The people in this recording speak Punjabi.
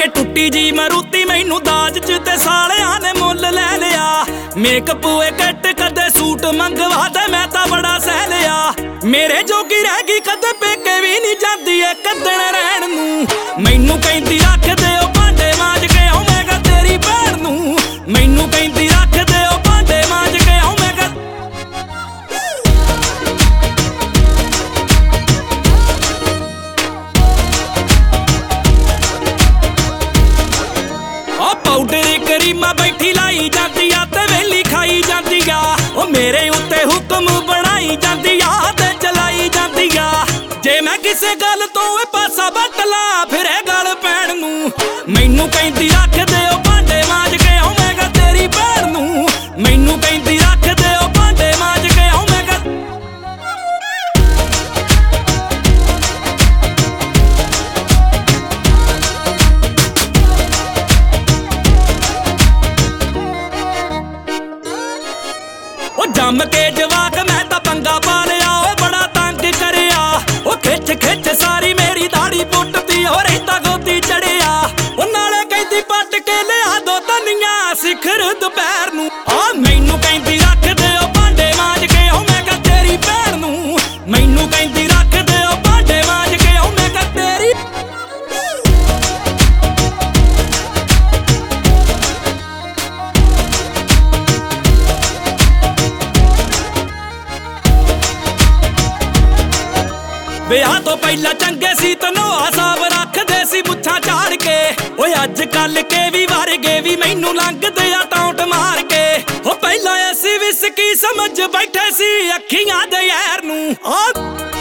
ਕੇ ਟੁੱਟੀ ਜੀ ਮਰੂਤੀ ਮੈਨੂੰ ਦਾਜ ਚ ਤੇ ਸਾਲਿਆਂ ਨੇ ਮੁੱਲ ਲੈ ਲਿਆ। ਮੇਕਅਪ ਹੋਏ ਕੱਟ ਕਦੇ ਸੂਟ ਮੰਗਵਾ ਦੇ ਮੈਂ ਤਾਂ ਬੜਾ ਸਹਿ ਲਿਆ। ਮੇਰੇ ਜੋਗੀ ਰਹਿ ਗਈ ਕਦੇ ਪੇਕੇ ਵੀ ਨਹੀਂ ਜਾਂਦੀ ਏ ਕੱਦਣ ਰਹਿਣ ਨੂੰ। ਮੈਨੂੰ ਕਹਿੰਦੀ ਰੱਖ ਦਿਓ ਭਾਂਡੇ ਮਾਂਜ ਕੇ ਆਉ ਮੈਂ ਕਿਹਾ ਤੇਰੀ ਭੈਣ ਨੂੰ। ਮੈਨੂੰ ਕਹਿੰਦੀ ਰੱਖ ਦਿਓ ਭਾਂਡੇ ਮਾਂਜ ਕੇ ਆਉ ਮੈਂ ਕਿਹਾ ਪਾਊਡਰ ਕਰੀਮਾਂ ਬੈਠੀ ਲਾਈ ਜਾਂਦੀ ਆ ਤੇ ਵੇਲੀ ਖਾਈ ਜਾਂਦੀ ਆ। ਉਹ ਮੇਰੇ ਉੱਤੇ ਹੁਕਮ ਬਣਾਈ ਜਾਂਦੀ ਆ ਤੇ ਚਲਾਈ ਜਾਂਦੀ ਆ। ਜੇ ਮੈਂ ਕਿਸੇ ਗੱਲ ਤੋਂ ਇਹ ਪਾਸਾ ਵੱਟ ਲਾ ਫਿਰ ਇਹ ਗੱਲ ਪੈਣ ਨੂੰ। ਮੈਨੂੰ ਕਹਿੰਦੀ ਰੱਖ ਦਿਓ ਭਾਂਡੇ ਮਾਂਜ ਕੇ ਆਉ ਮੈਂ ਕਿਹਾ ਤੇਰੀ ਭੈਣ ਨੂੰ। ਮੈਨੂੰ ਕਹਿੰਦੀ ਰੱਖ ਦਿਓ ਭਾਂਡੇ ਮਾਂਜ ਕੇ ਆਉ ਮੈਂ ਕਿਹਾ ਜੰਮ ਕੇ ਜਵਾਕ ਮੈਂ ਤਾਂ ਪੰਗਾ ਪਾ ਲਿਆ। ਓਏ ਬੜਾ ਤੰਗ ਕਰਿਆ। ਉਹ ਖਿੱਚ ਖਿੱਚ ਸਾਰੀ ਮੇਰੀ ਦਾੜੀ ਪੁੱਟਦੀ ਹੋ ਰਹਿੰਦਾ ਗੋਦੀ ਚੜਿਆ। ਉਹ ਨਾਲੇ ਕਹਿੰਦੀ ਪੱਟ ਕੇ ਲਿਆ ਦੋ ਧਨੀਆਂ ਸਿਖਰ ਦੁਪਹਿਰ ਨੂੰ। ਆ ਮੈਨੂੰ ਕਹਿੰਦੀ ਰੱਖ ਦਿਓ ਭਾਂਡੇ ਮਾਂਜ ਕੇ ਆਉ ਮੈਂ ਕਿਹਾ ਤੇਰੀ ਭੈਣ ਨੂੰ। ਮੈਨੂੰ ਕਹਿੰਦੀ ਰੱਖ ਦਿਓ ਭਾਂਡੇ ਮਾਂਜ ਕੇ ਆਉ ਮੈਂ ਕਿਹਾ ਤੇਰੀ ਵਿਆਹ ਤੋਂ ਪਹਿਲਾਂ ਚੰਗੇ ਸੀ ਤਨੋਆ ਸਾਬ ਰੱਖਦੇ ਸੀ ਮੁੱਛਾਂ ਝਾੜ ਕੇ। ਓਏ ਅੱਜ ਕੱਲ ਕੇ ਵੀ ਵਰਗੇ ਵੀ ਮੈਨੂੰ ਲੰਘਦੇ ਆ ਟੌਂਟ ਮਾਰ ਕੇ। ਉਹ ਪਹਿਲਾਂ ਐਸੀ ਵਿਸਕੀ ਸਮਝ ਬੈਠੇ ਸੀ ਅੱਖੀਆਂ ਦੇ ਯਾਰ ਨੂੰ।